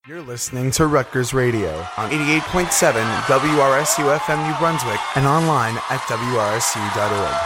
You're listening to Rutgers Radio on 88.7 WRSU FM New Brunswick and online at WRSU.org.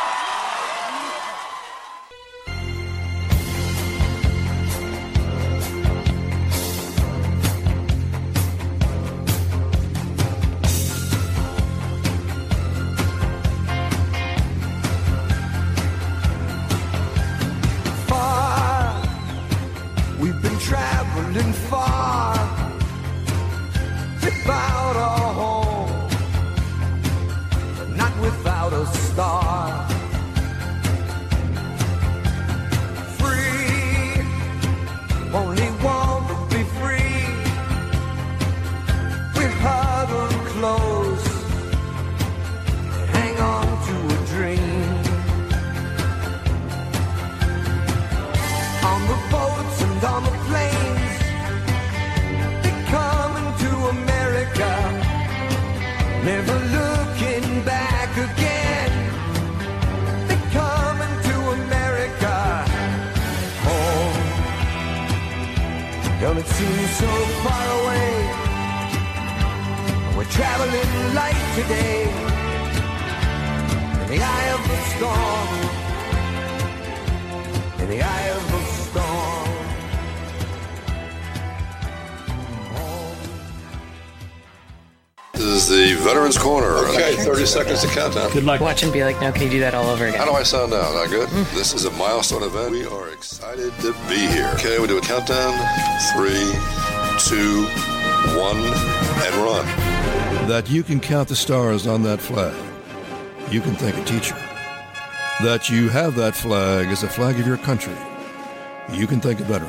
This is the Veterans Corner. Okay, 30 seconds to countdown. Good luck. Watch and be like, no, can you do that all over again? How do I sound now? Not good? This is a milestone event. We are excited to be here. Okay, we do a countdown. 3, 2, 1, and run. That you can count the stars on that flag. You can thank a teacher. That you have that flag as a flag of your country. You can thank a veteran.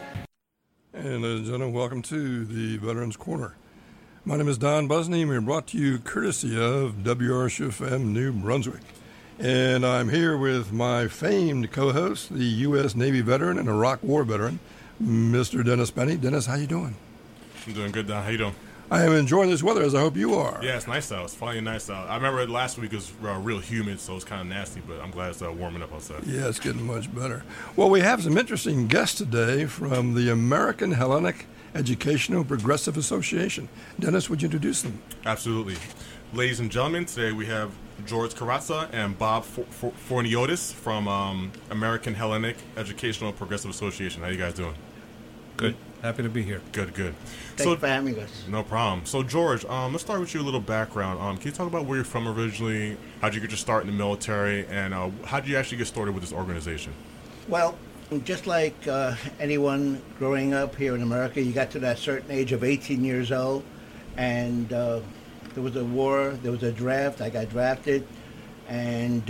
And ladies and gentlemen, welcome to the Veterans Corner. My name is Don Busney, and we're brought to you courtesy of WRSU-FM New Brunswick. And I'm here with my famed co-host, the U.S. Navy veteran and Iraq War veteran, Mr. Dennis Benny. Dennis, how you doing? I'm doing good, Don. How you doing? I am enjoying this weather, as I hope you are. Yeah, it's nice out. It's finally nice out. I remember last week was real humid, so it's kind of nasty, but I'm glad it's warming up outside. Yeah, it's getting much better. Well, we have some interesting guests today from the American Hellenic Educational Progressive Association. Dennis, would you introduce them? Absolutely. Ladies and gentlemen, today we have George Karatza and Bob Forniotis from American Hellenic Educational Progressive Association. How you guys doing? Good. Happy to be here. Good. Thanks for having us. No problem. So, George, let's start with you a little background. Can you talk about where you're from originally? How'd you get your start in the military? And how did you actually get started with this organization? Well, just like anyone growing up here in America, you got to that certain age of 18 years old, and there was a war, there was a draft, I got drafted, and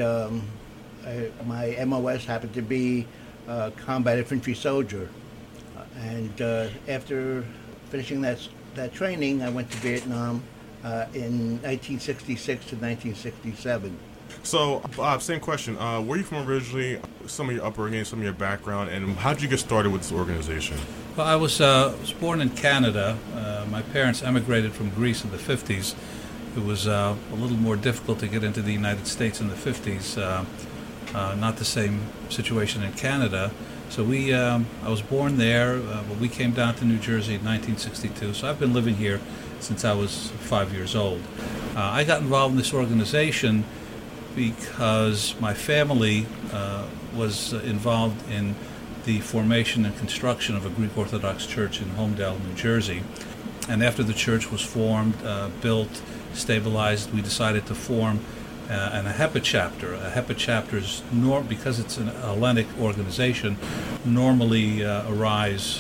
my MOS happened to be combat infantry soldier. And after finishing that training, I went to Vietnam in 1966 to 1967. So, Bob, same question. Where are you from originally, some of your upbringing, some of your background, and how did you get started with this organization? Well, I was born in Canada. My parents emigrated from Greece in the 50s. It was a little more difficult to get into the United States in the 50s. Not the same situation in Canada. So I was born there, but we came down to New Jersey in 1962. So I've been living here since I was 5 years old. I got involved in this organization because my family was involved in the formation and construction of a Greek Orthodox church in Homedale, New Jersey. And after the church was formed, built, stabilized, we decided to form an AHEPA chapter. A AHEPA chapter is, because it's an Hellenic organization, normally arise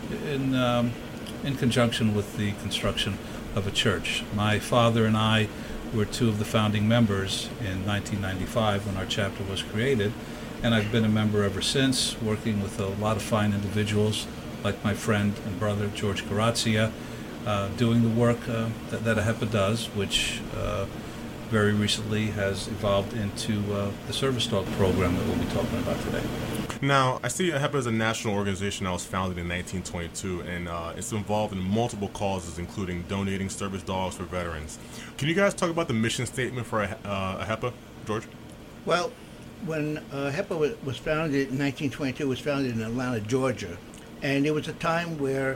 in conjunction with the construction of a church. My father and I were two of the founding members in 1995 when our chapter was created, and I've been a member ever since, working with a lot of fine individuals like my friend and brother George Karatza, doing the work that AHEPA does, which very recently has evolved into the service dog program that we'll be talking about today. Now, I see AHEPA is a national organization that was founded in 1922, and it's involved in multiple causes, including donating service dogs for veterans. Can you guys talk about the mission statement for AHEPA, George? Well, when AHEPA was founded in 1922, it was founded in Atlanta, Georgia, and it was a time where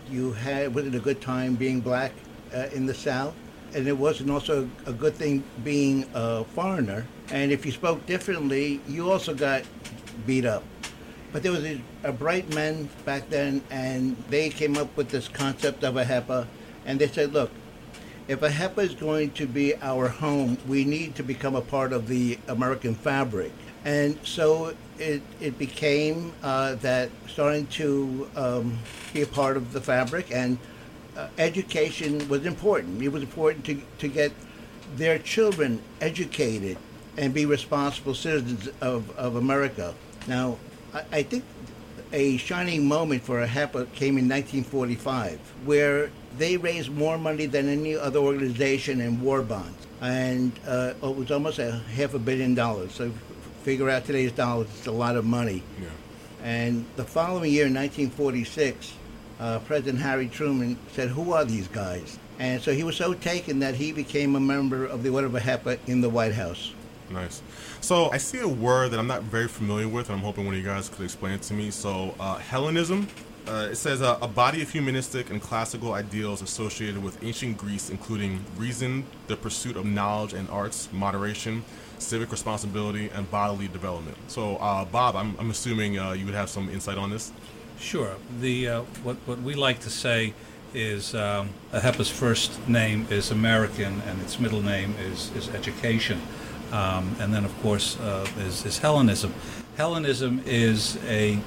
you had wasn't a good time being black in the South, and it wasn't also a good thing being a foreigner. And if you spoke differently, you also got beat up. But there was a bright men back then, and they came up with this concept of a HEPA, and they said, look, if a HEPA is going to be our home, we need to become a part of the American fabric. And so it became that starting to be a part of the fabric, and education was important. It was important to get their children educated and be responsible citizens of America. Now, I think a shining moment for a HEPA came in 1945, where they raised more money than any other organization in war bonds. And it was almost $500 million. So figure out today's dollars, it's a lot of money. Yeah. And the following year, in 1946, President Harry Truman said, who are these guys? And so he was so taken that he became a member of the Order of HEPA in the White House. Nice. So I see a word that I'm not very familiar with, and I'm hoping one of you guys could explain it to me. So Hellenism, it says a body of humanistic and classical ideals associated with ancient Greece, including reason, the pursuit of knowledge and arts, moderation, civic responsibility, and bodily development. So Bob, I'm assuming you would have some insight on this. Sure. The what we like to say is HEPA's first name is American, and its middle name is education. And then, of course, is Hellenism. Hellenism is a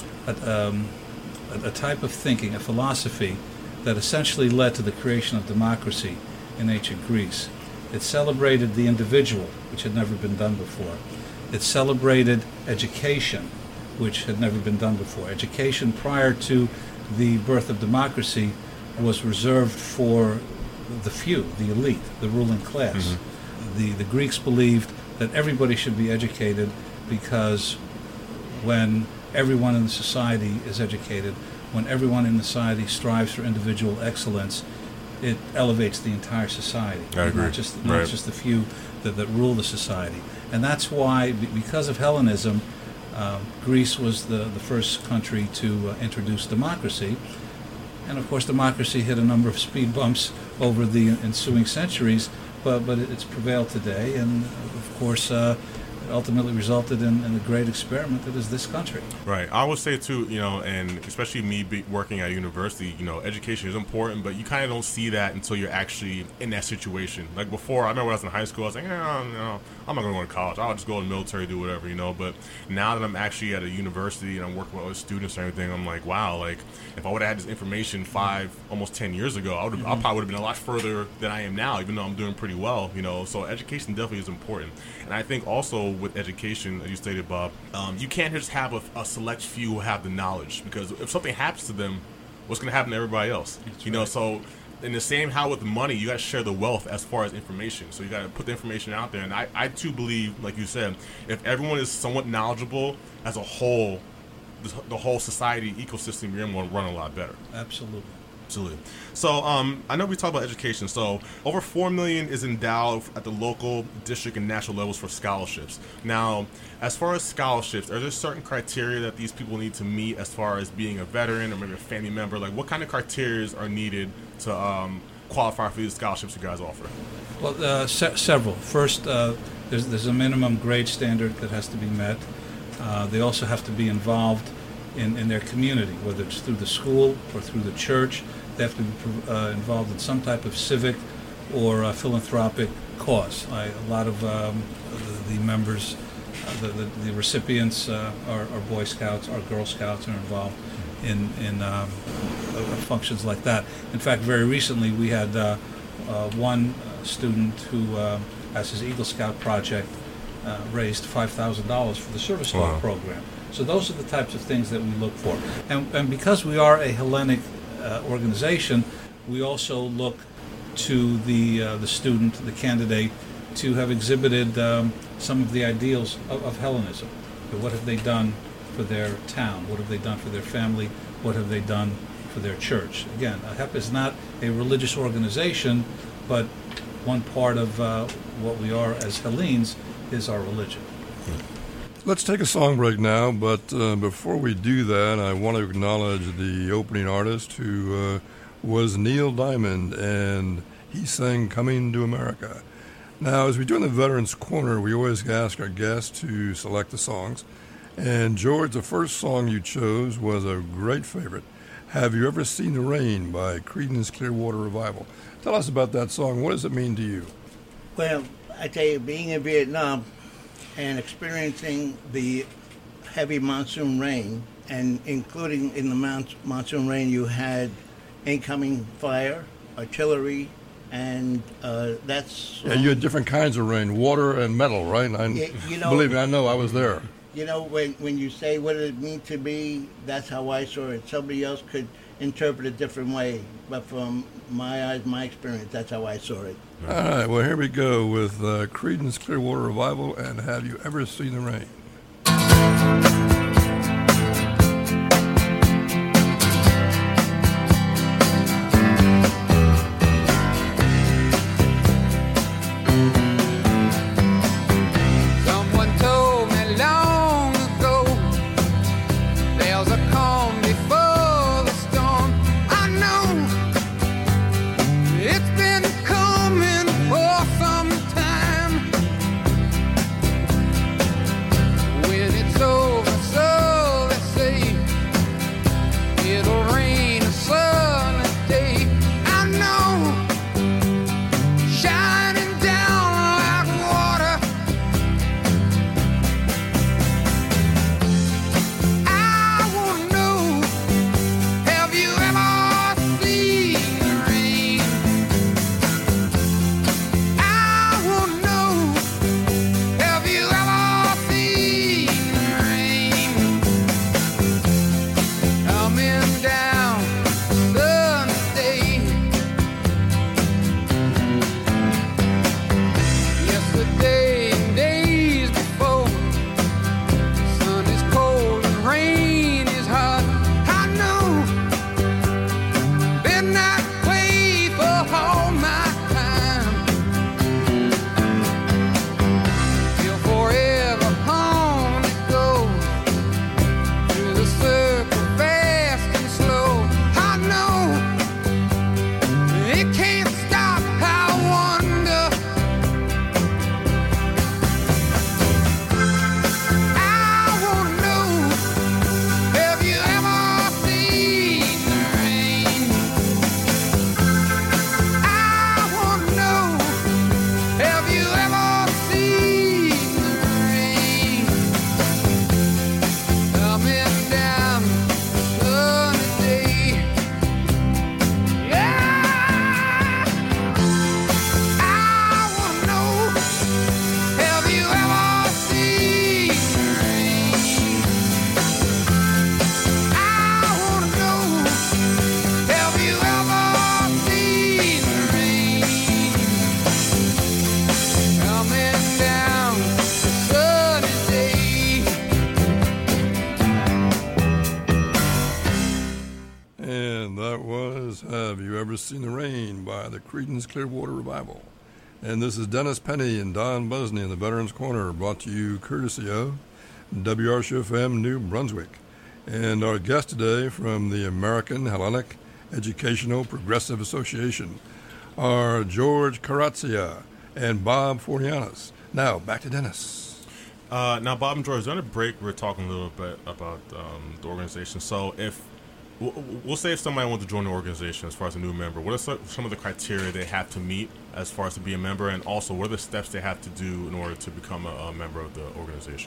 type of thinking, a philosophy that essentially led to the creation of democracy in ancient Greece. It celebrated the individual, which had never been done before. It celebrated education, which had never been done before. Education prior to the birth of democracy was reserved for the few, the elite, the ruling class. Mm-hmm. The Greeks believed that everybody should be educated because when everyone in the society is educated, when everyone in the society strives for individual excellence, it elevates the entire society, not just the few that rule the society. And that's why, because of Hellenism, Greece was the first country to introduce democracy. And of course, democracy hit a number of speed bumps over the ensuing centuries, but it's prevailed today, and of course it ultimately resulted in the great experiment that is this country. Right. I would say too, and especially me working at a university, education is important, but you kind of don't see that until you're actually in that situation. Like before, I remember when I was in high school, I was like, I'm not going to go to college. I'll just go to the military, do whatever, But now that I'm actually at a university and I'm working with other students and everything, I'm like, wow, like if I would have had this information 5, almost 10 years ago, I probably would have been a lot further than I am now, even though I'm doing pretty well, So education definitely is important. And I think also with education, as you stated, Bob, you can't just have a select few who have the knowledge, because if something happens to them, what's going to happen to everybody else? That's right. So in the same how with money, you got to share the wealth as far as information. So you got to put the information out there. And I too believe, like you said, if everyone is somewhat knowledgeable as a whole, the whole society ecosystem you're in will run a lot better. Absolutely. Absolutely. So I know we talked about education. So over $4 million is endowed at the local, district, and national levels for scholarships. Now, as far as scholarships, are there certain criteria that these people need to meet as far as being a veteran or maybe a family member? Like, what kind of criteria are needed to qualify for these scholarships you guys offer? Well, several. First, there's a minimum grade standard that has to be met. They also have to be involved in their community, whether it's through the school or through the church. They have to be involved in some type of civic or philanthropic cause. A lot of the members, the recipients are Boy Scouts, are Girl Scouts, are involved in functions like that. In fact, very recently we had one student who, as his Eagle Scout project, raised $5,000 for the Service Dog program. So those are the types of things that we look for. And because we are a Hellenic organization, we also look to the student, the candidate, to have exhibited some of the ideals of Hellenism. What have they done for their town? What have they done for their family? What have they done for their church? Again, HEPA is not a religious organization, but one part of what we are as Hellenes is our religion. Let's take a song break now, but before we do that, I want to acknowledge the opening artist who was Neil Diamond, and he sang Coming to America. Now, as we do in the Veterans Corner, we always ask our guests to select the songs. And George, the first song you chose was a great favorite, Have You Ever Seen the Rain by Creedence Clearwater Revival. Tell us about that song. What does it mean to you? Well, I tell you, being in Vietnam and experiencing the heavy monsoon rain, and including in the monsoon rain, you had incoming fire, artillery, and that's... Yeah, you had different kinds of rain, water and metal, right? Believe me, I know, I was there. You know, when you say what did it mean to me, that's how I saw it. Somebody else could interpret it a different way, but from my eyes, my experience, that's how I saw it. All right, well, here we go with Creedence Clearwater Revival and Have You Ever Seen the Rain? Seen the Rain by the Creedence Clearwater Revival. And this is Dennis Penny and Don Busney in the Veterans Corner, brought to you courtesy of WRCFM New Brunswick. And our guest today from the American Hellenic Educational Progressive Association are George Carazia and Bob Fornianis. Now, back to Dennis. Now, Bob and George, during the break, we were talking a little bit about the organization. So we'll say if somebody wants to join the organization as far as a new member, what are some of the criteria they have to meet as far as to be a member, and also what are the steps they have to do in order to become a member of the organization?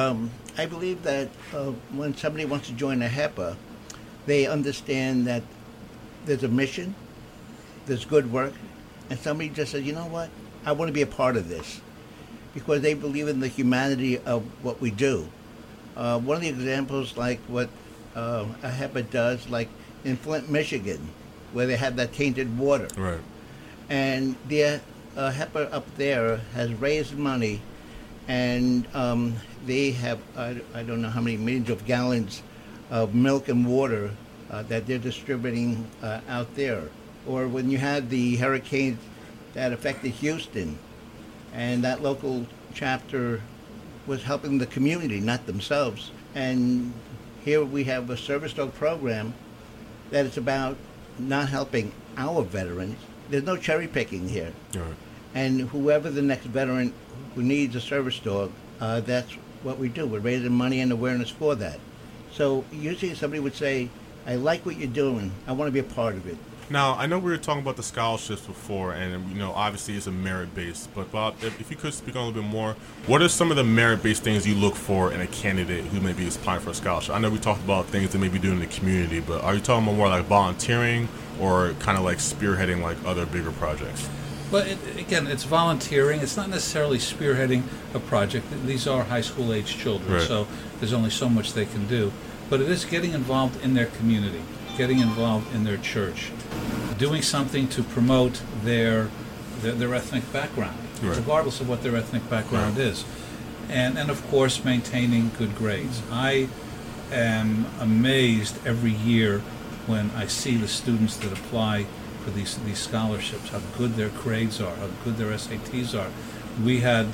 I believe that when somebody wants to join a HEPA, they understand that there's a mission, there's good work, and somebody just says, you know what, I want to be a part of this, because they believe in the humanity of what we do. One of the examples, like what a HEPA does, like in Flint, Michigan, where they have that tainted water. Right. And the HEPA up there has raised money, and they have, I don't know how many millions of gallons of milk and water that they're distributing out there. Or when you had the hurricanes that affected Houston, and that local chapter was helping the community, not themselves. And here we have a service dog program that is about not helping our veterans. There's no cherry picking here. Right. And whoever the next veteran who needs a service dog, that's what we do. We're raising money and awareness for that. So usually somebody would say, I like what you're doing. I want to be a part of it. Now, I know we were talking about the scholarships before, and, you know, obviously it's a merit-based. But, Bob, if you could speak on a little bit more, what are some of the merit-based things you look for in a candidate who maybe is applying for a scholarship? I know we talked about things that maybe doing in the community, but are you talking about more like volunteering or kind of like spearheading like other bigger projects? But again, it's volunteering. It's not necessarily spearheading a project. These are high school age children, Right. so there's only so much they can do. But it is getting involved in their community, getting involved in their church, doing something to promote their ethnic background, Right. regardless of what their ethnic background Right. is. And of course, maintaining good grades. I am amazed every year when I see the students that apply for these scholarships, how good their grades are, how good their SATs are. We had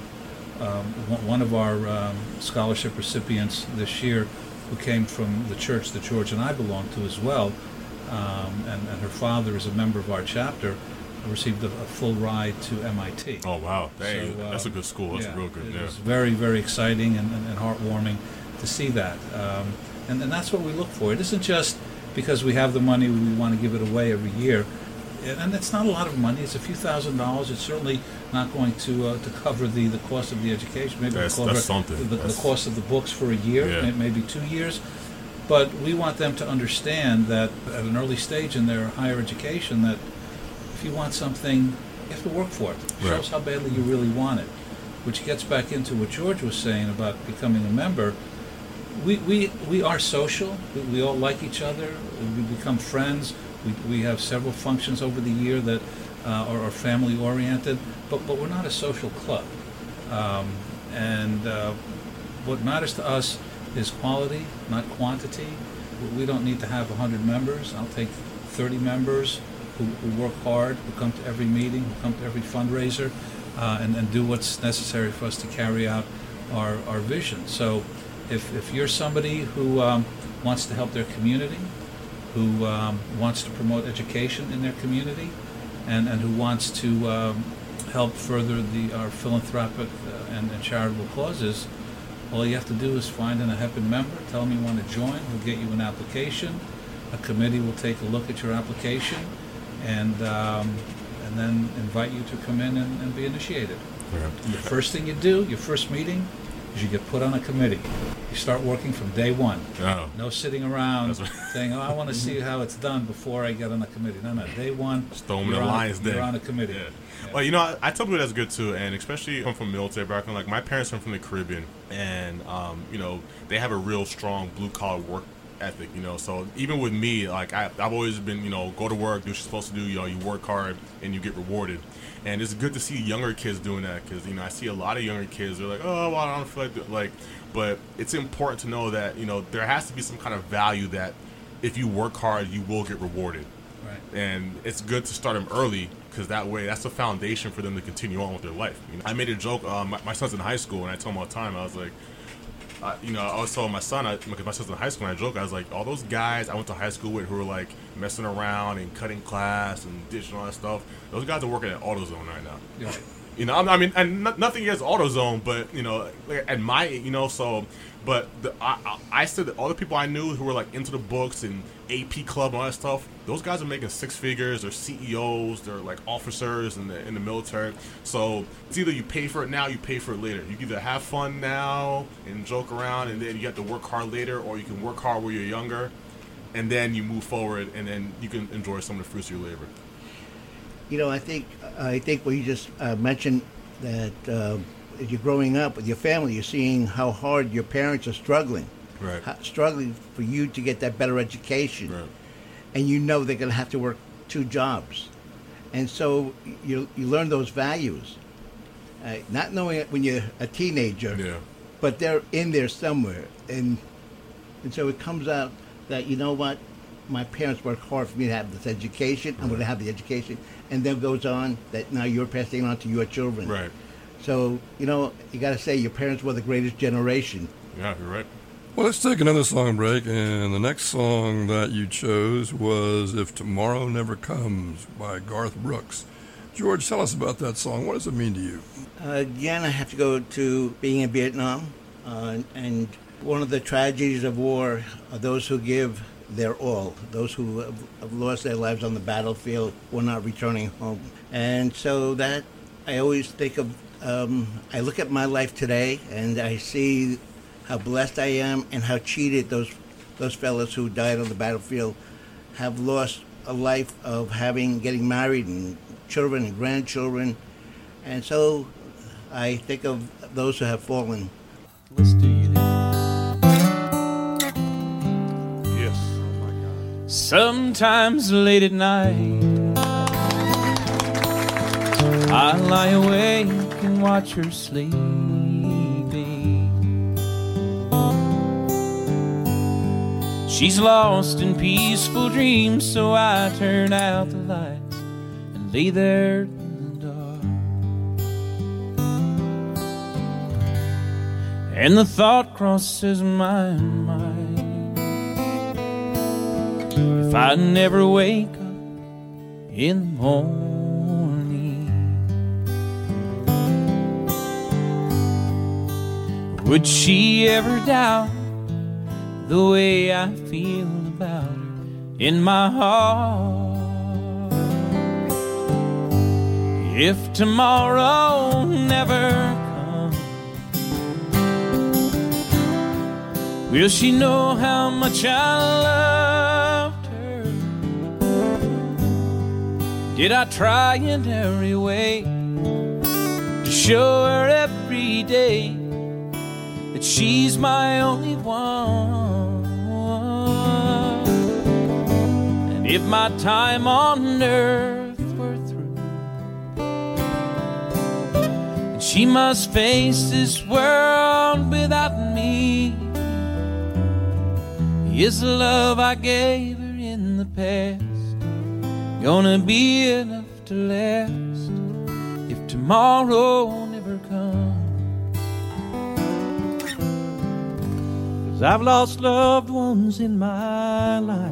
one of our scholarship recipients this year who came from the church that George and I belong to as well, and her father is a member of our chapter, received a full ride to MIT. Oh, wow. Hey, So, that's a good school. That's real good. It Yeah. was very, very exciting and heartwarming to see that. And that's what we look for. It isn't just because we have the money, we want to give it away every year. And it's not a lot of money. It's a few $1,000s. It's certainly not going to cover the cost of the education. Maybe That's cover something. the cost of the books for a year, Yeah. maybe 2 years. But we want them to understand that at an early stage in their higher education that if you want something, you have to work for it. Show Right. us how badly you really want it. Which gets back into what George was saying about becoming a member. We are social. We all like each other. We become friends. We have several functions over the year that are family oriented, but we're not a social club. And what matters to us is quality, not quantity. We don't need to have 100 members. I'll take 30 members who work hard, who come to every meeting, who come to every fundraiser, and do what's necessary for us to carry out our vision. So if you're somebody who wants to help their community, who wants to promote education in their community, and who wants to help further our philanthropic and charitable causes, all you have to do is find an AHEPN member, tell them you want to join, we'll get you an application. A committee will take a look at your application and then invite you to come in and be initiated. Yeah. And the first thing you do, your first meeting, is you get put on a committee. You start working from day one. Oh. No sitting around That's right. saying, "Oh, I want to see how it's done before I get on a committee." No, day one, Just throw 'em in you're the on- lion's den. You're on a committee. Yeah. Yeah. Well, you know, I tell people that's good too, and especially come from military background. Like my parents are from the Caribbean, and you know, they have a real strong blue collar work ethic. You know, so even with me, like I've always been, you know, go to work, do what you're supposed to do. You know, you work hard and you get rewarded. And it's good to see younger kids doing that because, you know, I see a lot of younger kids. They're like, oh, well, I don't feel like but it's important to know that, you know, there has to be some kind of value that if you work hard, you will get rewarded. Right. And it's good to start them early because that way that's the foundation for them to continue on with their life. You know, I made a joke. My son's in high school, and I tell him all the time. I was like, you know, I was telling my son, because my son's in high school, and I joke. I was like, all those guys I went to high school with who were like messing around and cutting class and ditching all that stuff. Those guys are working at AutoZone right now. Yeah. You know, I mean, and nothing against AutoZone, but you know, like, at my, you know, so, but I said that all the people I knew who were like into the books and AP Club and all that stuff, those guys are making six figures. They're CEOs. They're like officers in the military. So it's either you pay for it now, you pay for it later. You can either have fun now and joke around, and then you have to work hard later, or you can work hard when you're younger, and then you move forward, and then you can enjoy some of the fruits of your labor. You know, I think what you just mentioned, that as you're growing up with your family, you're seeing how hard your parents are struggling. Right. Struggling for you to get that better education. Right. And you know they're going to have to work 2 jobs. And so you learn those values. Not knowing it when you're a teenager, Yeah. but they're in there somewhere. And so it comes out that, you know what, my parents worked hard for me to have this education. I'm going to have the education. And then goes on that now you're passing on to your children. Right. So, you know, you got to say your parents were the greatest generation. Yeah, you're right. Well, let's take another song break, and the next song that you chose was If Tomorrow Never Comes by Garth Brooks. George, tell us about that song. What does it mean to you? Again, I have to go to being in Vietnam, and one of the tragedies of war are those who give their all, those who have lost their lives on the battlefield or not returning home. And so that I always think of, I look at my life today and I see how blessed I am and how cheated those fellows who died on the battlefield have lost a life of getting married and children and grandchildren. And so I think of those who have fallen. Let's do you then. Yes. Oh my God. Sometimes late at night I lie awake and watch her sleeping. She's lost in peaceful dreams, so I turn out the lights and lay there in the dark. And the thought crosses my mind, if I never wake up in the morning, would she ever doubt the way I feel about her in my heart? If tomorrow never comes, will she know how much I loved her? Did I try in every way to show her every day that she's my only one? And if my time on earth were through, and she must face this world without me, is the love I gave her in the past gonna be enough to last if tomorrow never comes? 'Cause I've lost loved ones in my life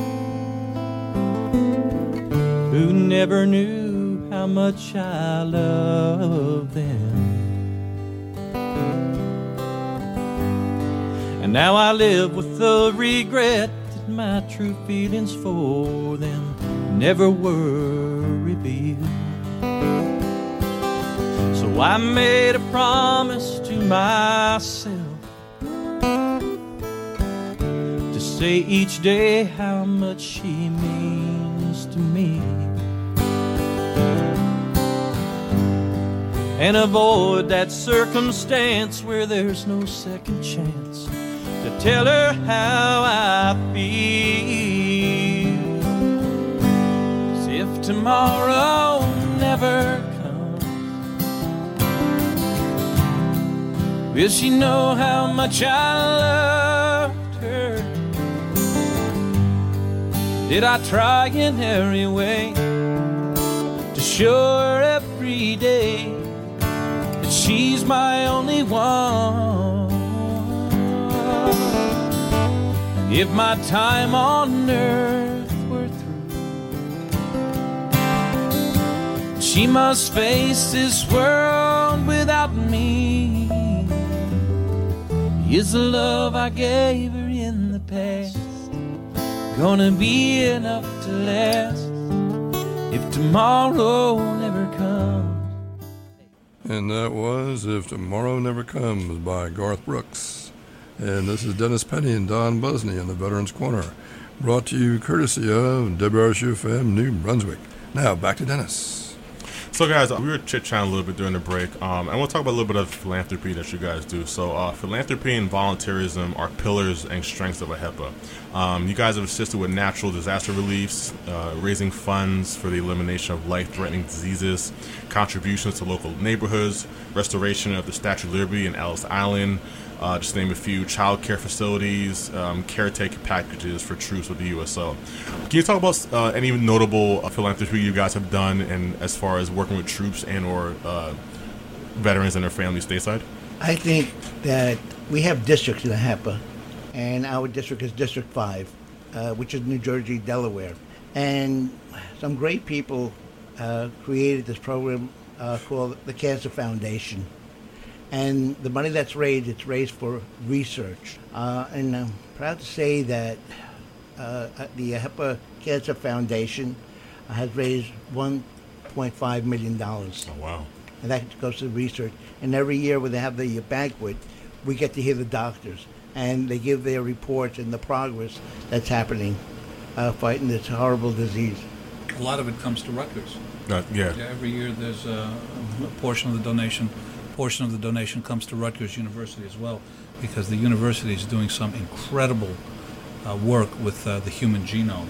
who never knew how much I loved them. And now I live with the regret that my true feelings for them never were revealed. So I made a promise to myself to say each day how much she means to me, and avoid that circumstance where there's no second chance to tell her how I feel. 'Cause if tomorrow never comes, will she know how much I loved her? Did I try in every way to show her every day that she's my only one? If my time on earth were through, she must face this world without me. Is the love I gave her in the past gonna be enough to last if tomorrow never comes? And that was If Tomorrow Never Comes by Garth Brooks. And this is Dennis Penny and Don Busney in the Veterans Corner, brought to you courtesy of WRSU-FM New Brunswick. Now, back to Dennis. So, guys, we were chit-chatting a little bit during the break. I want to talk about a little bit of philanthropy that you guys do. So, philanthropy and volunteerism are pillars and strengths of AHIPA. You guys have assisted with natural disaster reliefs, raising funds for the elimination of life-threatening diseases, contributions to local neighborhoods, restoration of the Statue of Liberty in Ellis Island, just to name a few, child care facilities, caretaker packages for troops with the USO. Can you talk about any notable philanthropy you guys have done, and as far as working with troops and or veterans and their families stateside? I think that we have districts in HEPA, and our district is District 5, which is New Jersey, Delaware. And some great people created this program called the Cancer Foundation. And the money that's raised, it's raised for research. And I'm proud to say that the HEPA Cancer Foundation has raised $1.5 million. Oh, wow. And that goes to research. And every year when they have the banquet, we get to hear the doctors. And they give their reports and the progress that's happening fighting this horrible disease. A lot of it comes to Rutgers. Yeah. Every year there's a portion of the donation. Portion of the donation comes to Rutgers University as well, because the university is doing some incredible work with the human genome.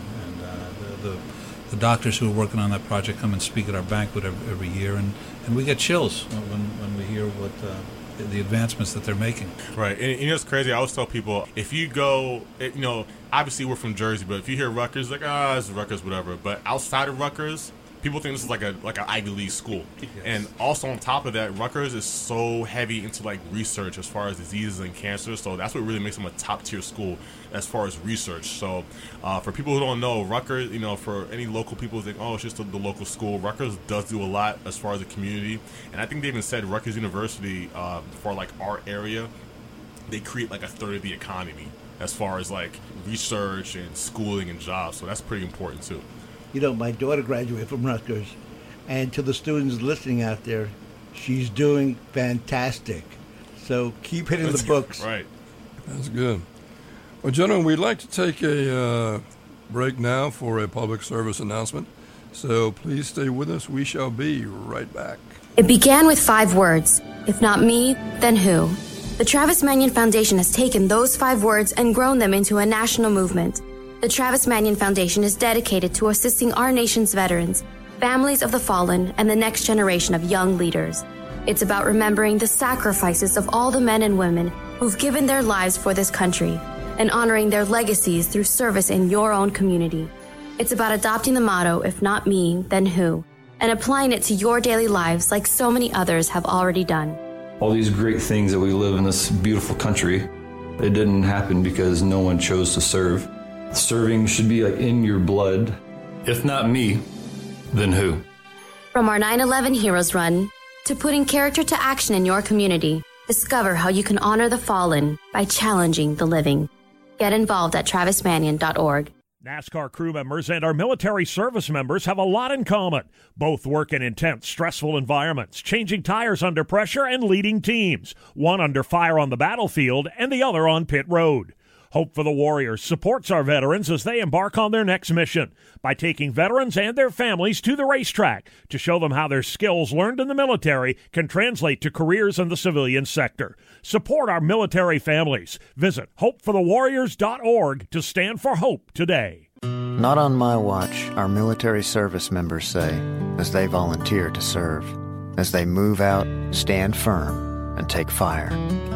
And the doctors who are working on that project come and speak at our banquet every year, and we get chills when we hear what the advancements that they're making. Right. And you know, it's crazy. I always tell people, if you go, obviously we're from Jersey, but if you hear Rutgers, like, it's Rutgers, whatever. But outside of Rutgers, people think this is like an Ivy League school. Yes. And also on top of that, Rutgers is so heavy into like research as far as diseases and cancer. So that's what really makes them a top tier school as far as research. So for people who don't know, Rutgers, for any local people who think, oh, it's just the local school, Rutgers does do a lot as far as the community. And I think they even said Rutgers University, for like our area, they create like a third of the economy as far as like research and schooling and jobs. So that's pretty important too. My daughter graduated from Rutgers, and to the students listening out there, she's doing fantastic. So keep hitting the books. Right. That's good. Well, gentlemen, we'd like to take a break now for a public service announcement. So please stay with us. We shall be right back. It began with 5 words. If not me, then who? The Travis Manion Foundation has taken those 5 words and grown them into a national movement. The Travis Manion Foundation is dedicated to assisting our nation's veterans, families of the fallen, and the next generation of young leaders. It's about remembering the sacrifices of all the men and women who've given their lives for this country and honoring their legacies through service in your own community. It's about adopting the motto, if not me, then who, and applying it to your daily lives like so many others have already done. All these great things that we live in this beautiful country, it didn't happen because no one chose to serve. Serving should be like in your blood. If not me, then who? From our 9/11 Heroes Run to putting character to action in your community, discover how you can honor the fallen by challenging the living. Get involved at travismanion.org. NASCAR crew members and our military service members have a lot in common. Both work in intense, stressful environments, changing tires under pressure and leading teams, one under fire on the battlefield and the other on pit road. Hope for the Warriors supports our veterans as they embark on their next mission by taking veterans and their families to the racetrack to show them how their skills learned in the military can translate to careers in the civilian sector. Support our military families. Visit hopeforthewarriors.org to stand for hope today. Not on my watch, our military service members say, as they volunteer to serve, as they move out, stand firm, and take fire.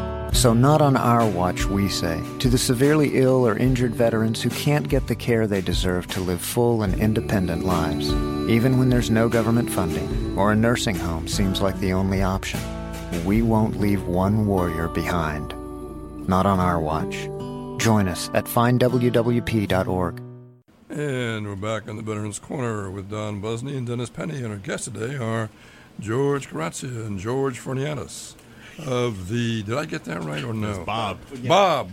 So not on our watch, we say, to the severely ill or injured veterans who can't get the care they deserve to live full and independent lives, even when there's no government funding or a nursing home seems like the only option. We won't leave one warrior behind. Not on our watch. Join us at findwwp.org. And we're back on the Veterans Corner with Don Busney and Dennis Penny, and our guests today are George Carazia and George Forniatis. Of the, did I get that right or no? It's Bob. Bob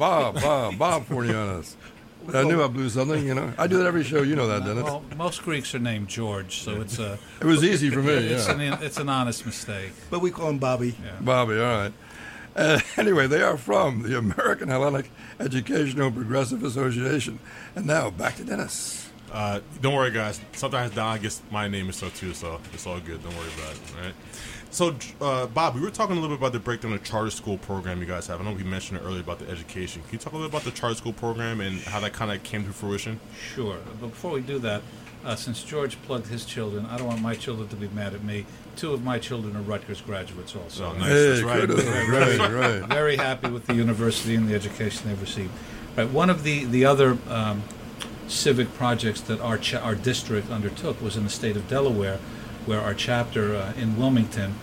Forniatis. I knew I blew something, I do that every show, you know that, Dennis. Well, most Greeks are named George, so it's a... It was easy for me, It's an honest mistake. But we call him Bobby. Yeah. Bobby, all right. Anyway, they are from the American Hellenic Educational Progressive Association. And now, back to Dennis. Don't worry, guys. Sometimes Don gets my name and stuff, too, so it's all good. Don't worry about it, all right? So, Bob, we were talking a little bit about the breakdown of the charter school program you guys have. I know we mentioned it earlier about the education. Can you talk a little bit about the charter school program and how that kind of came to fruition? Sure. But before we do that, since George plugged his children, I don't want my children to be mad at me. 2 of my children are Rutgers graduates also. Oh, nice. Hey, that's right. Right. Very happy with the university and the education they've received. Right. One of the other civic projects that our district undertook was in the state of Delaware, where our chapter in Wilmington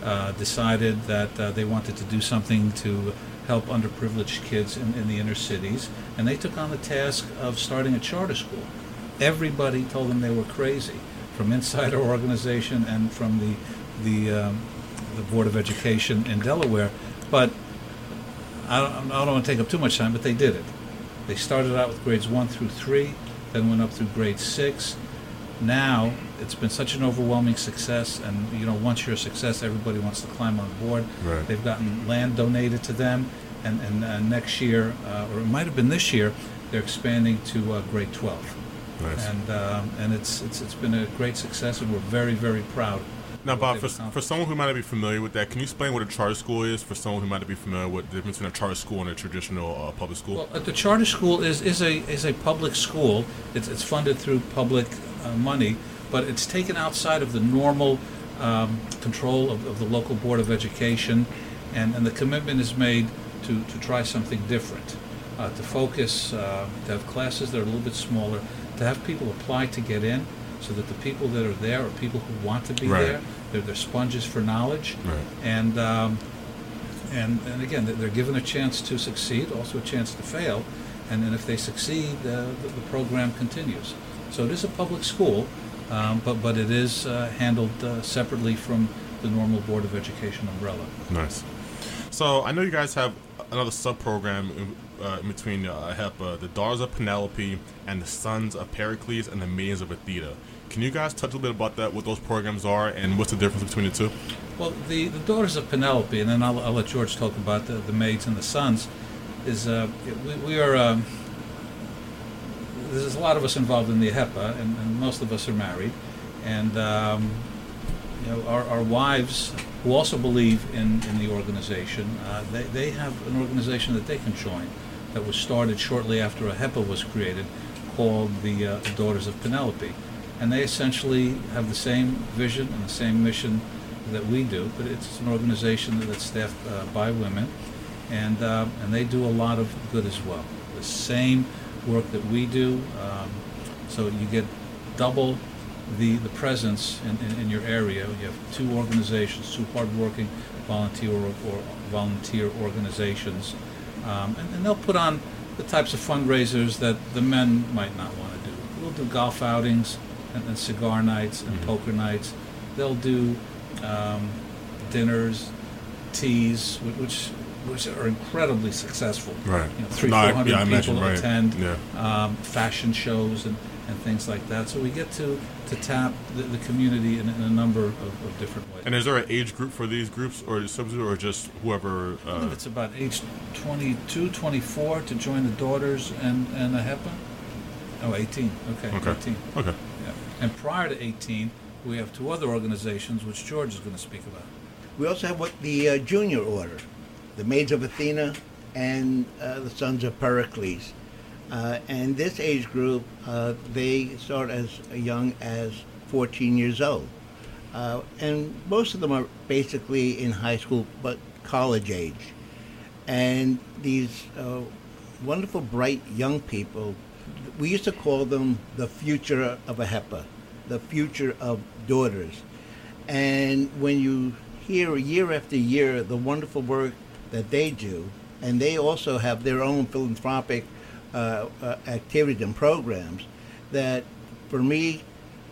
decided that they wanted to do something to help underprivileged kids in the inner cities, and they took on the task of starting a charter school. Everybody told them they were crazy, from inside our organization and from the Board of Education in Delaware. But I don't want to take up too much time, but they did it. They started out with grades 1 through 3, then went up through grade 6. Now it's been such an overwhelming success, and once you're a success, everybody wants to climb on board. Right. They've gotten land donated to them, and next year, or it might have been this year, they're expanding to grade 12. Nice. And it's been a great success, and we're very, very proud. Now, Bob, for someone who might not be familiar with that, can you explain what a charter school is for someone who might not be familiar with the difference between a charter school and a traditional public school? Well, the charter school is a public school. It's funded through public money, but it's taken outside of the normal control of the local Board of Education, and the commitment is made to try something different, to focus, to have classes that are a little bit smaller, to have people apply to get in, so that the people that are there are people who want to be there. They're sponges for knowledge, and again, they're given a chance to succeed, also a chance to fail, and then if they succeed, the program continues. So it is a public school, but it is handled separately from the normal Board of Education umbrella. Nice. So I know you guys have another sub-program in between HEPA, the Daughters of Penelope and the Sons of Pericles and the Maidens of Athena. Can you guys touch a little bit about that, what those programs are, and what's the difference between the two? Well, the Daughters of Penelope, and then I'll let George talk about the Maids and the Sons, is we are... there's a lot of us involved in the HEPA, and most of us are married, and our wives, who also believe in the organization, they have an organization that they can join that was started shortly after a HEPA was created, called the Daughters of Penelope. And they essentially have the same vision and the same mission that we do, but it's an organization that's staffed by women, and they do a lot of good as well. The same work that we do, so you get double the presence in your area. You have two organizations, two hardworking volunteer organizations, and they'll put on the types of fundraisers that the men might not want to do. We'll do golf outings and cigar nights and poker nights. They'll do dinners, teas, which are incredibly successful. Right. 300-400 people right. attend. Yeah. Fashion shows and things like that. So we get to tap the community in a number of different ways. And is there an age group for these groups, or just whoever? I believe it's about age 22, 24 to join the Daughters and the HEPA. Oh, 18. Okay. 18. Okay. Yeah. And prior to 18, we have two other organizations, which George is going to speak about. We also have the junior order, the Maids of Athena and the Sons of Pericles. And this age group, they start as young as 14 years old. And most of them are basically in high school, but college age. And these wonderful, bright young people, we used to call them the future of a HEPA, the future of daughters. And when you hear year after year the wonderful work that they do, and they also have their own philanthropic activities and programs, that for me,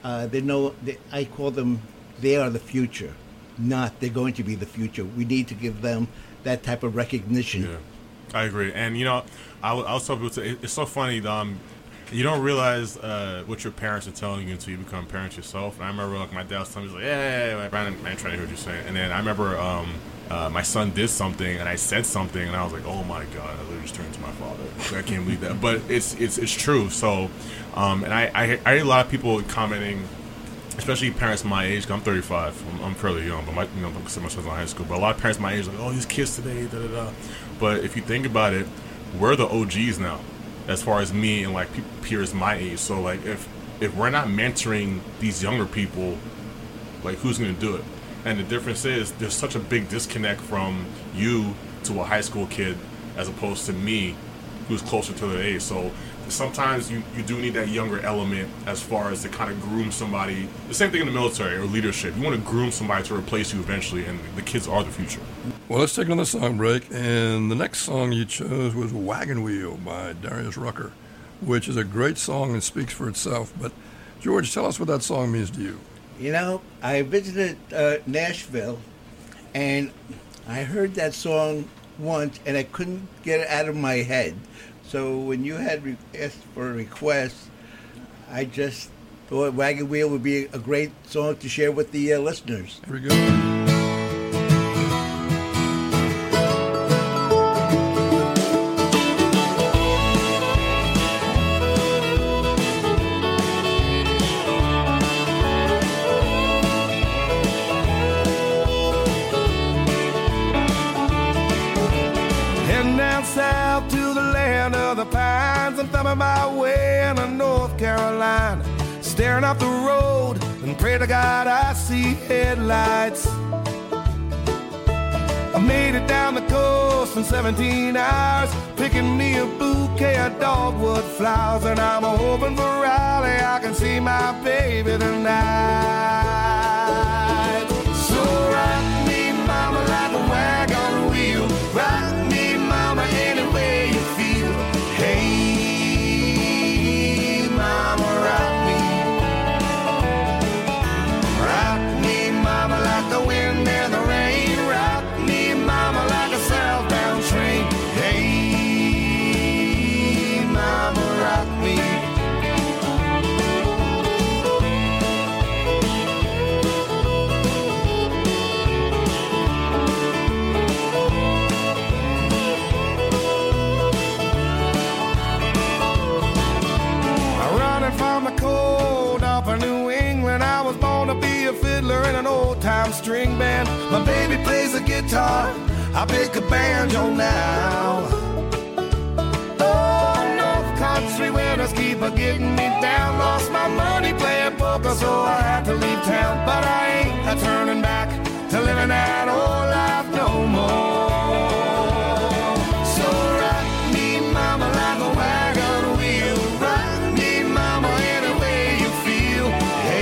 I call them, they are the future, not they're going to be the future. We need to give them that type of recognition. Yeah, I agree. And I was talking to, it's so funny. You don't realize what your parents are telling you until you become parents yourself. And I remember my dad was telling me, he's like, yeah, Brandon, I ain't trying to hear what you're saying. And then I remember my son did something, and I said something, and I was like, oh my God, I literally just turned to my father. I can't believe that. But it's true. So, and I hear a lot of people commenting, especially parents my age, 'cause I'm 35. I'm fairly young, but my son's in high school. But a lot of parents my age are like, oh, these kids today, da-da-da. But if you think about it, we're the OGs now, as far as me and peers my age. So if we're not mentoring these younger people, who's going to do it? And the difference is there's such a big disconnect from you to a high school kid as opposed to me, who's closer to their age. So sometimes you do need that younger element as far as to kind of groom somebody. The same thing in the military or leadership. You want to groom somebody to replace you eventually, and the kids are the future. Well, let's take another song break, and the next song you chose was Wagon Wheel by Darius Rucker, which is a great song and speaks for itself. But, George, tell us what that song means to you. You know, I visited Nashville, and I heard that song once, and I couldn't get it out of my head. So when you had asked for a request, I just thought Wagon Wheel would be a great song to share with the listeners. Here we go. South to the land of the pines, I'm thumbing my way into North Carolina, staring up the road and pray to God I see headlights. I made it down the coast in 17 hours, picking me a bouquet of dogwood flowers, and I'm hoping for Raleigh I can see my baby tonight. So rock me, mama, like a wagon wheel. Rock me, mama, any way you feel. Hey, mama, rock me. Rock me, mama, like the wind and the rain. Rock me, mama, like a southbound train. Hey, mama, rock me. From the cold up in New England, I was born to be a fiddler in an old-time string band. My baby plays the guitar, I pick a banjo now. Oh, North Country winters keep a getting me down. Lost my money playing poker, so I had to leave town. But I ain't a-turning back to living that old life no more. So rock me, mama, like a wagon wheel. Rock me, mama, any way you feel.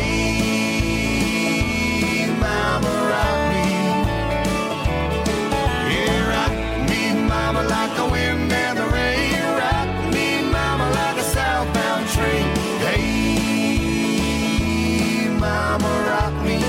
Hey, mama, rock me. Yeah, rock me, mama, like the wind and the rain. Rock me, mama, like a southbound train. Hey, mama, rock me.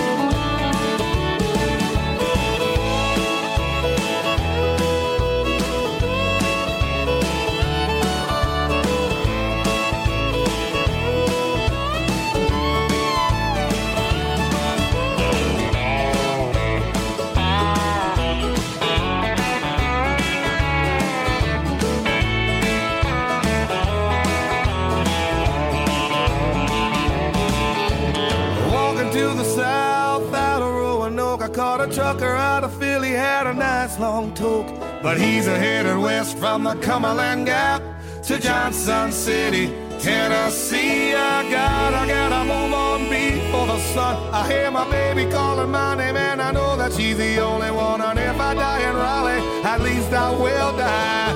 To the south out of Roanoke, I caught a trucker out of Philly, had a nice long toke. But he's headed west from the Cumberland Gap to Johnson City, Tennessee. I gotta move on before the sun. I hear my baby calling my name, and I know that she's the only one. And if I die in Raleigh, at least I will die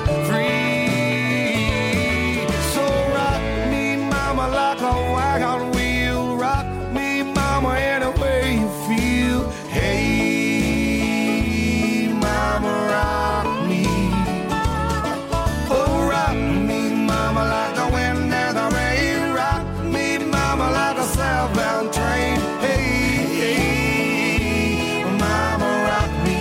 free. So rock me, mama, like a wagon wheel. Rock me, mama, any way you feel. Hey, mama, rock me. Oh, rock me, mama, like the wind and the rain. Rock me, mama, like a southbound train. Hey, mama, rock me.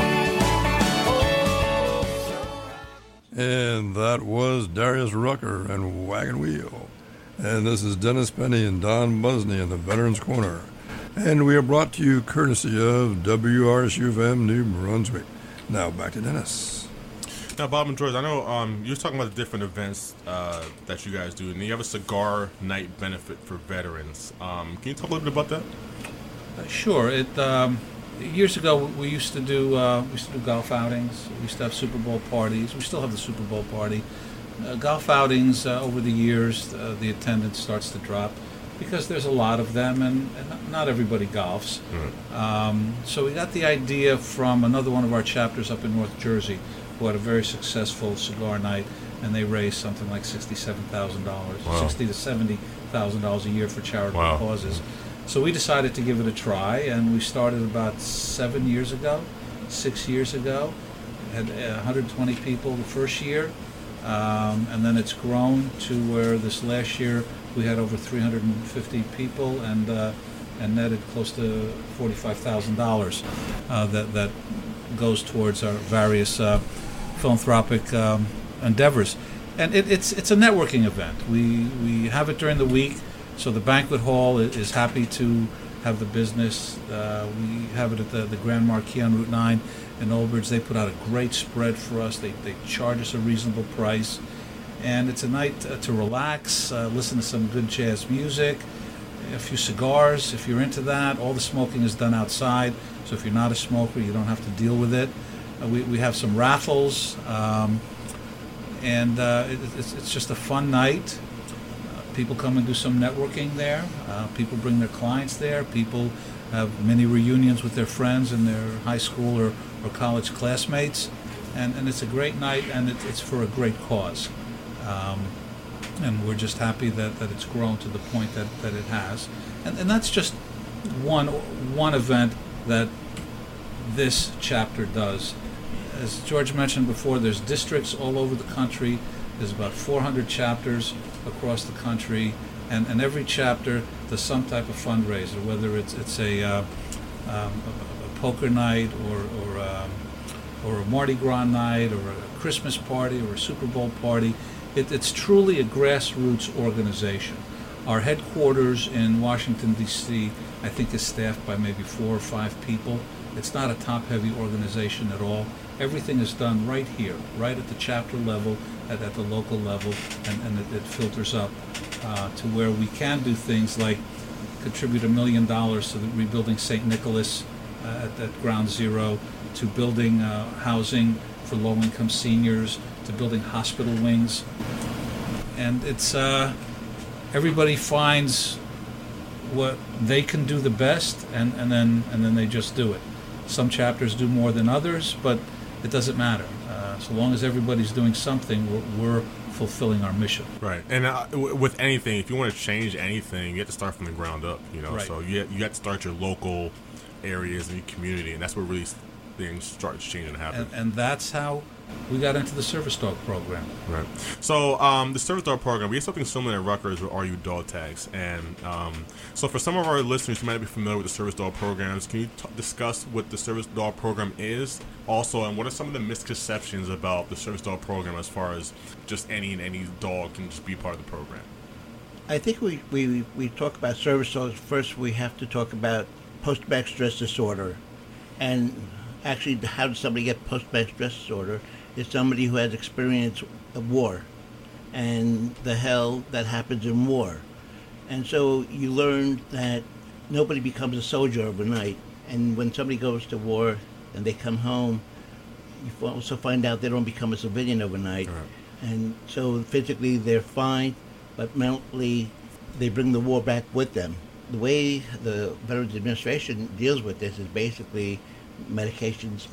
And that was Darius Rucker and Wagon Wheel. And this is Dennis Penny and Don Busney in the Veterans Corner. And we are brought to you courtesy of WRSU-FM New Brunswick. Now back to Dennis. Now, Bob and George, I know you were talking about the different events that you guys do, and you have a cigar night benefit for veterans. Can you talk a little bit about that? Sure. Years ago, we used to do golf outings. We used to have Super Bowl parties. We still have the Super Bowl party. Golf outings, over the years, the attendance starts to drop because there's a lot of them, and not everybody golfs. So we got the idea from another one of our chapters up in North Jersey, who had a very successful cigar night, and they raise something like $67,000, Wow. $60,000 to $70,000 a year for charitable Wow. causes. So we decided to give it a try, and we started about 6 years ago. Had 120 people the first year, and then it's grown to where this last year we had over 350 people and netted close to $45,000 that goes towards our various philanthropic endeavors. And it's a networking event. We have it during the week, so the banquet hall is happy to have the business. We have it at the Grand Marquis on Route 9 in Old Bridge. They put out a great spread for us. They charge us a reasonable price. And it's a night to relax, listen to some good jazz music, a few cigars if you're into that. All the smoking is done outside, so if you're not a smoker, you don't have to deal with it. We have some raffles, and it's just a fun night. People come and do some networking there. People bring their clients there. People have many reunions with their friends and their high school or college classmates. And it's a great night, and it's for a great cause. And we're just happy that it's grown to the point that it has. And that's just one event that this chapter does. As George mentioned before, there's districts all over the country. There's about 400 chapters across the country, and every chapter does some type of fundraiser, whether it's a poker night or a Mardi Gras night or a Christmas party or a Super Bowl party. It's truly a grassroots organization. Our headquarters in Washington, D.C., I think is staffed by maybe 4 or 5 people. It's not a top-heavy organization at all. Everything is done right here, right at the chapter level, at the local level, and it filters up to where we can do things like contribute $1 million to the rebuilding St. Nicholas at Ground Zero, to building housing for low-income seniors, to building hospital wings. And it's everybody finds what they can do the best, and then they just do it. Some chapters do more than others, but it doesn't matter. So long as everybody's doing something, we're fulfilling our mission. Right. And with anything, if you want to change anything, you have to start from the ground up. Right. So you have to start your local areas and your community, and that's where really things start changing and happening. And that's how we got into the service dog program. Right. So the service dog program, we have something similar at Rutgers with RU Dog Tags. And so for some of our listeners who might not be familiar with the service dog programs, can you discuss what the service dog program is also, and what are some of the misconceptions about the service dog program as far as just any dog can just be part of the program? I think we talk about service dogs. First, we have to talk about post-traumatic stress disorder. And actually, how does somebody get post-traumatic stress disorder? Is somebody who has experienced a war and the hell that happens in war. And so you learn that nobody becomes a soldier overnight. And when somebody goes to war and they come home, you also find out they don't become a civilian overnight. Right. And so physically they're fine, but mentally they bring the war back with them. The way the Veterans Administration deals with this is basically medications.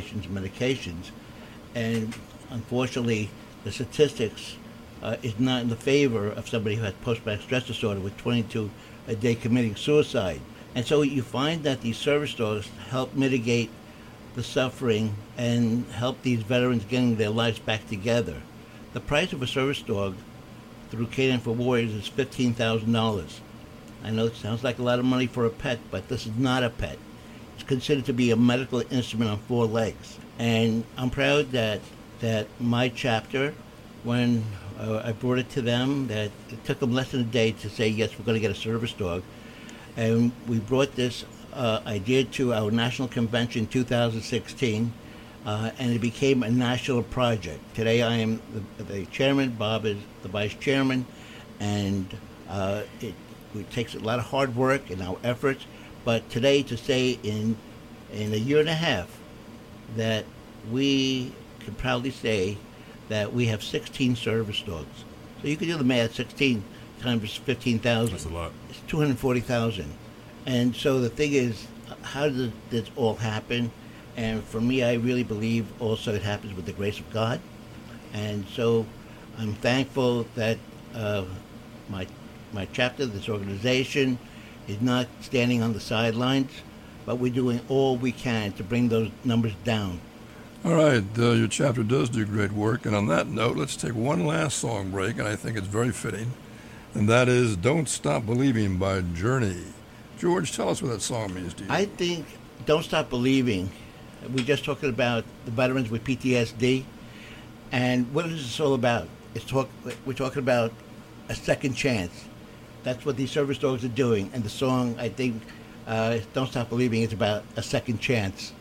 And unfortunately, the statistics is not in the favor of somebody who has post-traumatic stress disorder, with 22 a day committing suicide. And so you find that these service dogs help mitigate the suffering and help these veterans getting their lives back together. The price of a service dog through Canine for Warriors is $15,000. I know it sounds like a lot of money for a pet, but this is not a pet. It's considered to be a medical instrument on 4 legs. And I'm proud that my chapter, when I brought it to them, that it took them less than a day to say, yes, we're going to get a service dog. And we brought this idea to our national convention in 2016, and it became a national project. Today I am the chairman, Bob is the vice chairman, and it takes a lot of hard work and our efforts. But today, to say in a year and a half that we can proudly say that we have 16 service dogs. So you can do the math, 16 times 15,000. That's a lot. It's 240,000. And so the thing is, how does this all happen? And for me, I really believe also it happens with the grace of God. And so I'm thankful that my chapter, this organization, is not standing on the sidelines, but we're doing all we can to bring those numbers down. All right, your chapter does do great work, and on that note, let's take one last song break, and I think it's very fitting, and that is Don't Stop Believing by Journey. George, tell us what that song means to you. I think Don't Stop Believing, we're just talking about the veterans with PTSD, and what is this all about? We're talking about a second chance. That's what these service dogs are doing, and the song, I think, Don't Stop Believing, is about a second chance.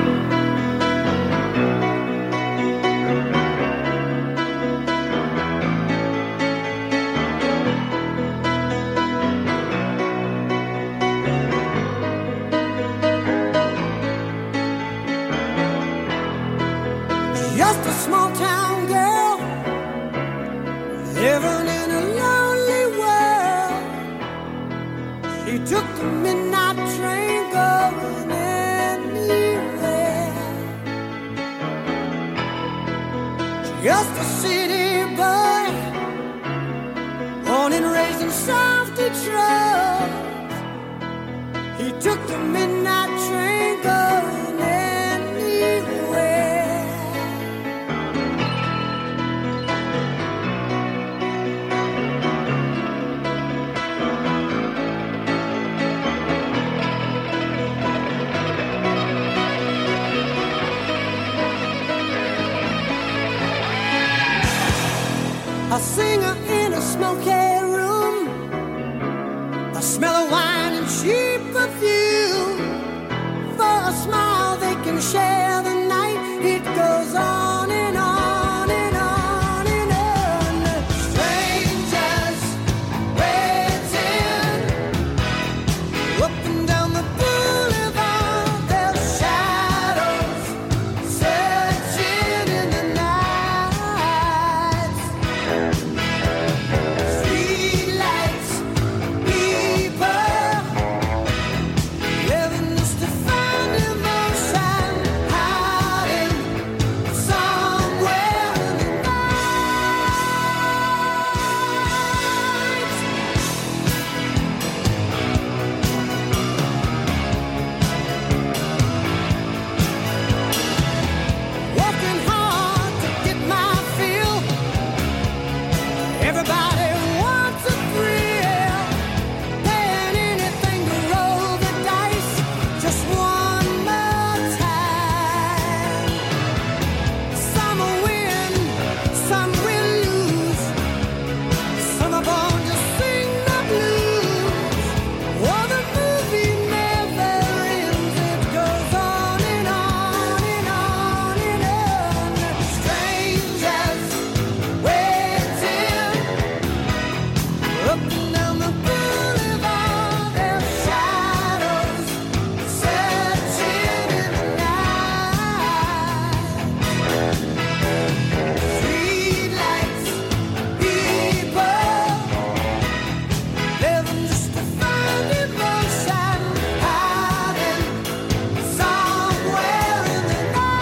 Just a small town girl living in a lonely world. She took the midnight train going anywhere. Just a city boy, born and raised in South Detroit. He took the midnight train going anywhere. A singer in a smoky room, a smell of wine and cheap perfume. For a smile they can share the night. It goes on and on and on and on. Strangers waiting up and down the boulevard. Their shadows searching in the night. Streetlights, people living just to find emotion, hiding somewhere in the night. Working hard to get my fill. Everybody wants a thrill, paying anything to roll the dice just one more time. Some will win, some will lose. Some are born to sing the blues. Oh, the movie never ends. It goes on and on and on and on. Strangers waiting up and down the boulevard. Their shadows searching in the night. Streetlights, people living just to find emotion, hiding somewhere in the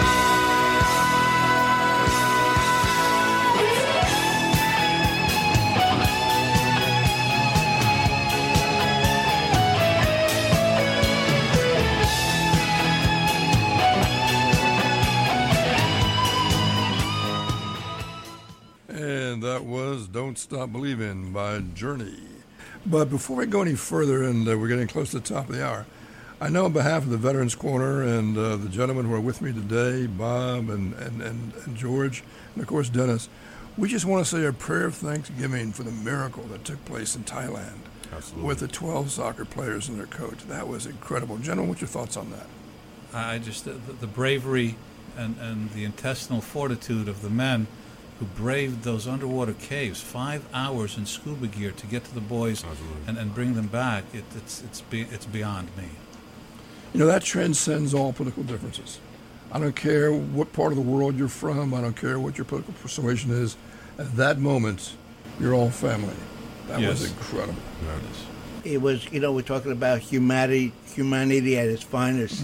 And that was Don't Stop Believing by Journey. But before we go any further, and we're getting close to the top of the hour, I know on behalf of the Veterans Corner and the gentlemen who are with me today, Bob and George, and of course Dennis, we just want to say a prayer of thanksgiving for the miracle that took place in Thailand. Absolutely. With the 12 soccer players and their coach. That was incredible. Gentlemen, what's your thoughts on that? I just the bravery and the intestinal fortitude of the men who braved those underwater caves, 5 hours in scuba gear to get to the boys and bring them back. It's beyond me. You know, that transcends all political differences. I don't care what part of the world you're from. I don't care what your political persuasion is. At that moment, you're all family. That was incredible. It was, you know, we're talking about humanity at its finest.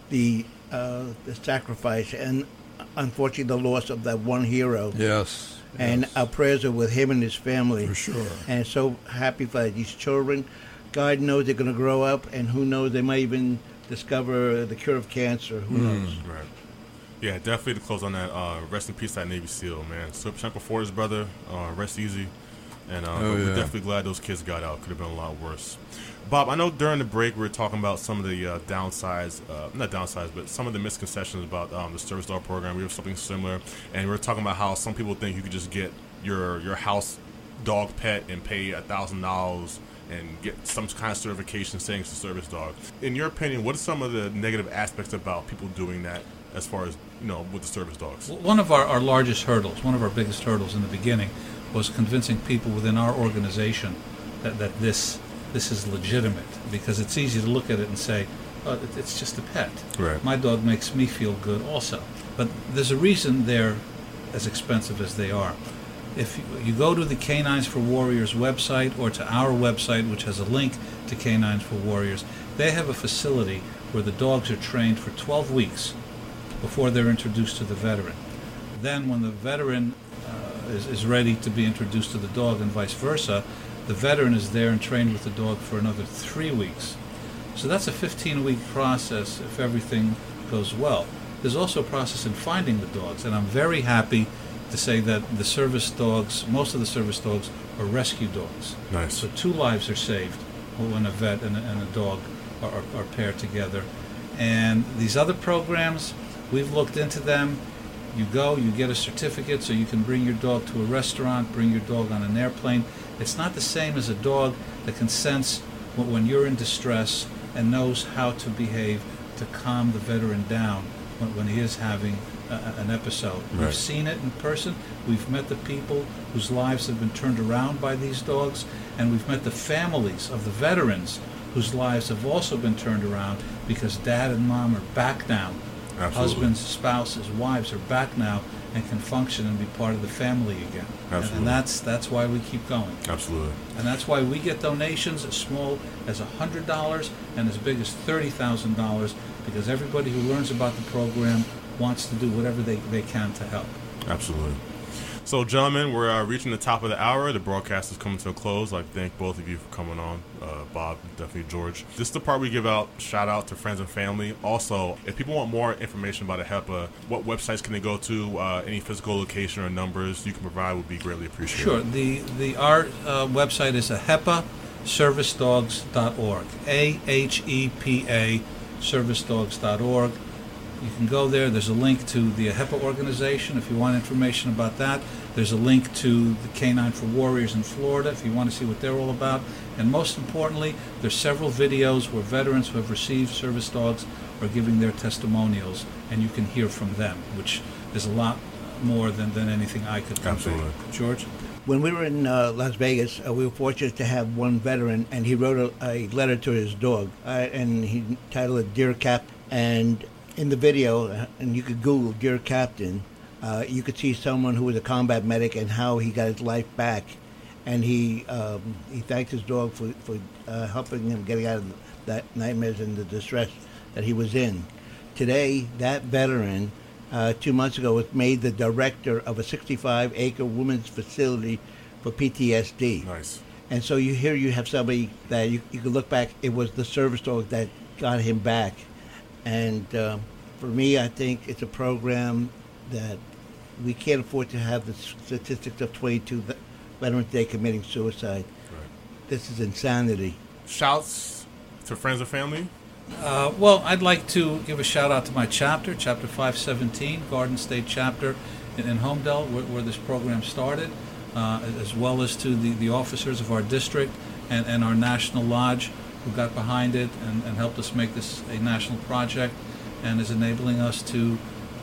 The sacrifice and, unfortunately, the loss of that one hero. Yes. And our prayers are with him and his family. For sure. And so happy for these children. God knows they're going to grow up, and who knows, they might even discover the cure of cancer. Who knows? Right. Yeah, definitely to close on that. Rest in peace, that Navy SEAL, man. So Semper Fortis, brother. Rest easy. And we're definitely glad those kids got out. Could have been a lot worse. Bob, I know during the break we were talking about some of the downsides, not downsides, but some of the misconceptions about the service dog program. We have something similar, and we were talking about how some people think you could just get your house dog pet and pay $1,000 and get some kind of certification saying it's a service dog. In your opinion, what are some of the negative aspects about people doing that as far as, with the service dogs? One of our largest hurdles, one of our biggest hurdles in the beginning was convincing people within our organization that this is legitimate, because it's easy to look at it and say, oh, it's just a pet. Right. My dog makes me feel good also. But there's a reason they're as expensive as they are. If you go to the Canines for Warriors website or to our website, which has a link to Canines for Warriors, they have a facility where the dogs are trained for 12 weeks before they're introduced to the veteran. Then when the veteran is ready to be introduced to the dog and vice versa, the veteran is there and trained with the dog for another 3 weeks. So that's a 15-week process if everything goes well. There's also a process in finding the dogs, and I'm very happy to say that the service dogs, most of the service dogs, are rescue dogs. Nice. So 2 lives are saved when a vet and a dog are paired together. And these other programs, we've looked into them. You go, you get a certificate so you can bring your dog to a restaurant, bring your dog on an airplane. It's not the same as a dog that can sense when you're in distress and knows how to behave to calm the veteran down when he is having an episode. Right. We've seen it in person. We've met the people whose lives have been turned around by these dogs, and we've met the families of the veterans whose lives have also been turned around because dad and mom are back now. Absolutely. Husbands, spouses, wives are back now and can function and be part of the family again. Absolutely. And that's why we keep going. Absolutely. And that's why we get donations as small as $100 and as big as $30,000, because everybody who learns about the program wants to do whatever they can to help. Absolutely. So, gentlemen, we're reaching the top of the hour. The broadcast is coming to a close. I'd like to thank both of you for coming on, Bob, definitely George. This is the part we give out shout-out to friends and family. Also, if people want more information about AHEPA, what websites can they go to? Any physical location or numbers you can provide would be greatly appreciated. Sure. Our website is ahepaservicedogs.org. AHEPA servicedogs.org. You can go there. There's a link to the AHEPA organization if you want information about that. There's a link to the Canine for Warriors in Florida if you want to see what they're all about. And most importantly, there's several videos where veterans who have received service dogs are giving their testimonials, and you can hear from them, which is a lot more than anything I could convey. Absolutely. George? When we were in Las Vegas, we were fortunate to have one veteran, and he wrote a letter to his dog, and he titled it Dear Captain. And in the video, and you could Google Dear Captain, you could see someone who was a combat medic and how he got his life back. And he thanked his dog for helping him getting out of that nightmares and the distress that he was in. Today, that veteran, 2 months ago, was made the director of a 65-acre women's facility for PTSD. Nice. And so you have somebody that you could look back, it was the service dog that got him back. And for me, I think it's a program that we can't afford to have the statistics of 22 Veterans Day committing suicide. Right. This is insanity. Shouts to friends and family? Well, I'd like to give a shout out to my chapter, Chapter 517, Garden State Chapter in Homedale, where this program started, as well as to the officers of our district and our National Lodge, who got behind it and helped us make this a national project, and is enabling us to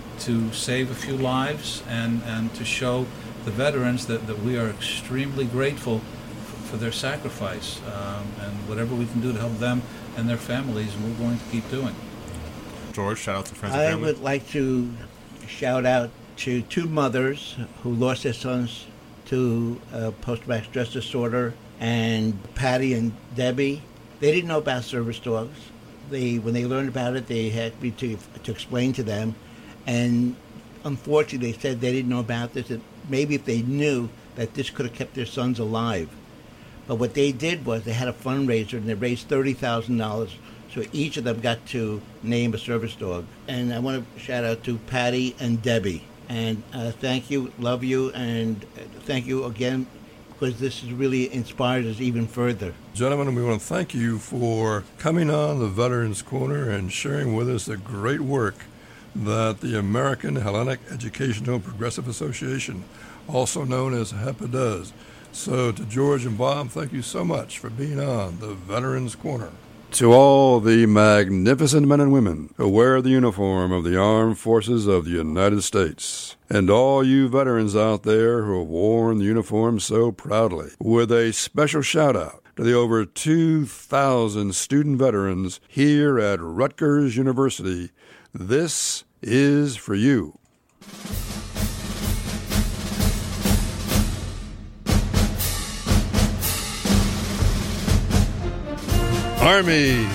save a few lives and to show the veterans that we are extremely grateful for their sacrifice, and whatever we can do to help them and their families, we're going to keep doing. George, shout out to friends and I family. would like to shout out to 2 mothers who lost their sons to post-traumatic stress disorder, and Patty and Debbie. They didn't know about service dogs. When they learned about it, they had me to explain to them, and unfortunately, they said they didn't know about this. maybe if they knew that this could have kept their sons alive. But what they did was they had a fundraiser, and they raised $30,000. So each of them got to name a service dog. And I want to shout out to Patty and Debbie. And thank you, love you, and thank you again, because this has really inspired us even further. Gentlemen, we want to thank you for coming on the Veterans Corner and sharing with us the great work that the American Hellenic Educational Progressive Association, also known as HEPA, does. So to George and Bob, thank you so much for being on the Veterans Corner. To all the magnificent men and women who wear the uniform of the Armed Forces of the United States, and all you veterans out there who have worn the uniform so proudly, with a special shout-out to the over 2,000 student veterans here at Rutgers University, this is for you. Army.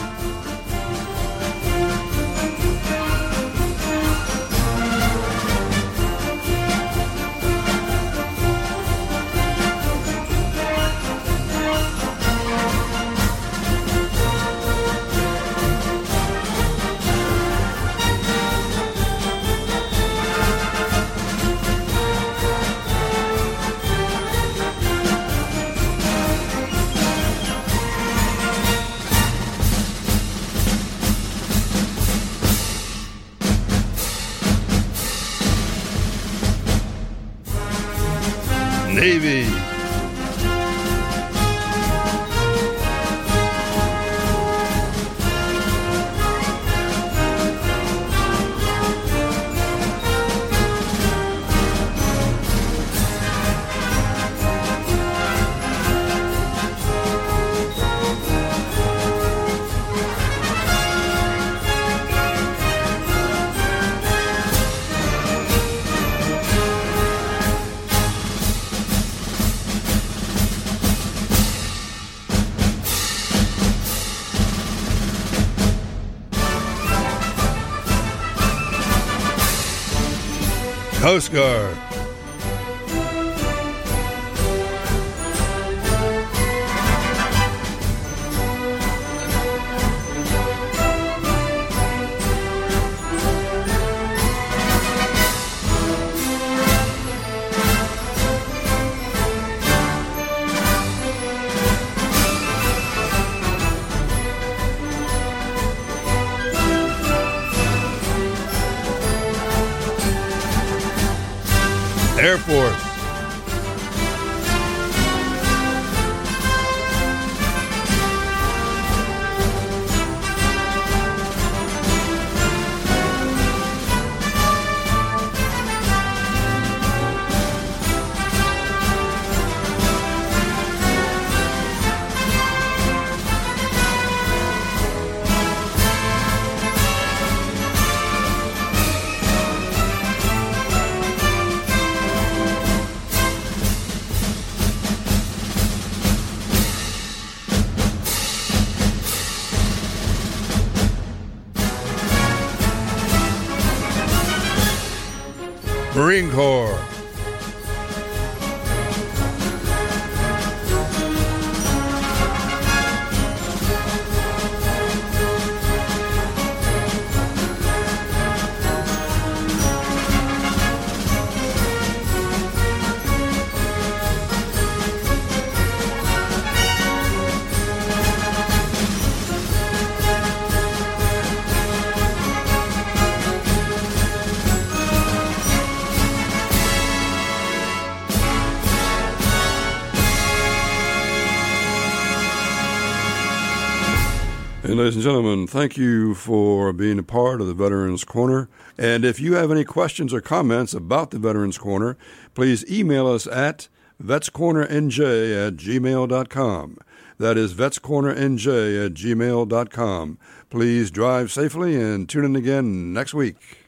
Navy. Coast Guard. Air Force. Marine Corps. And ladies and gentlemen, thank you for being a part of the Veterans Corner. And if you have any questions or comments about the Veterans Corner, please email us at vetscornernj@gmail.com. That is vetscornernj@gmail.com. Please drive safely and tune in again next week.